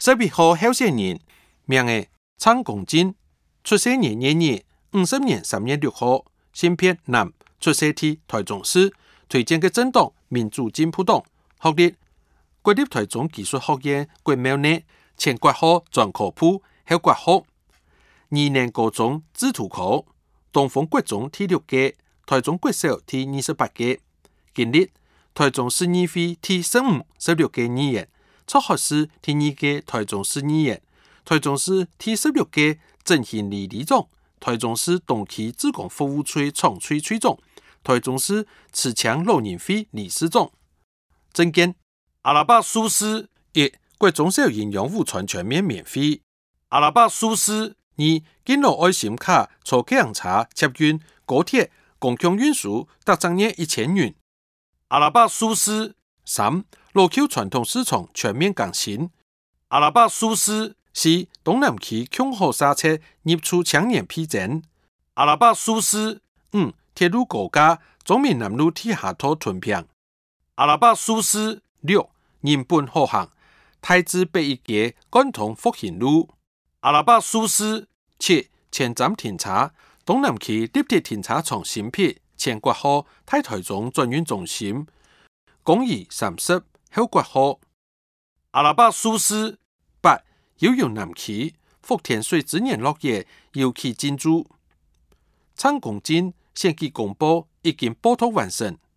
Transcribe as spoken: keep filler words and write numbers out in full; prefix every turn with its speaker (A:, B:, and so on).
A: 十一號候選人，名為蔡公金，出生年二月，五十年三月六號，性別男，出生地台中市，推薦嘅政黨民主進步黨，學歷國立台中技術學院國貿內前國學專科部校國學，二年高中制圖科，東豐國中第六屆，台中國小第二十八屆，經歷台中市議會第十五、十六屆議員，菟學市第二屆台中市議員，台中市第十六屆振興里里長，台中市東區志工服務處創區區長，台中市持槍老人會理事長。政見阿拉伯舒適一，國中小營養午餐全面免費。阿拉伯舒適二，敬老愛心卡坐客人車捷運高鐵公共運輸達整年一千元。阿拉伯舒適三，羅 Q 傳統市場全面更新。阿拉伯舒適四，東南區強化剎車入出青年批准。阿拉伯舒適五，鐵路高架中民南路地下拖屯平。阿拉伯舒適六，人本好行台資北一街貫通復興路。阿拉伯舒適七，前站停車東南區立體停車場新闢前國號大台中轉運中心，公益三十後國號。阿拉伯舒適八，游泳南區福田水資源樂園尤其進駐。蔡公金先期公布已經報到完成。